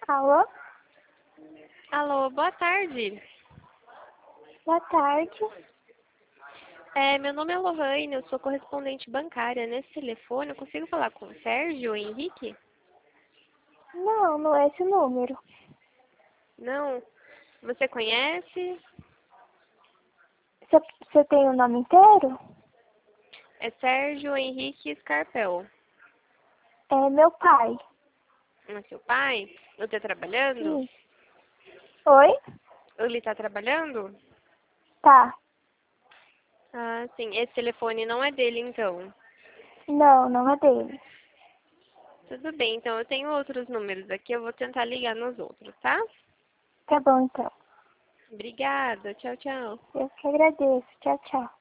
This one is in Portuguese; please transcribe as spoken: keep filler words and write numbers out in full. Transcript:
Alô? Alô, boa tarde. Boa tarde. É, meu nome é Lohane, eu sou correspondente bancária. Nesse telefone, eu consigo falar com o Sérgio ou Henrique? Não, não é esse número. Não? Você conhece? Você tem o nome inteiro? É Sérgio Henrique Scarpel. É meu pai. É seu pai? Ele tá trabalhando? Sim. Oi? Ele tá trabalhando? Tá. Ah, sim. Esse telefone não é dele, então. Não, não é dele. Tudo bem, então eu tenho outros números aqui, eu vou tentar ligar nos outros, tá? Tá bom, então. Obrigada, tchau, tchau. Eu que agradeço. Tchau, tchau.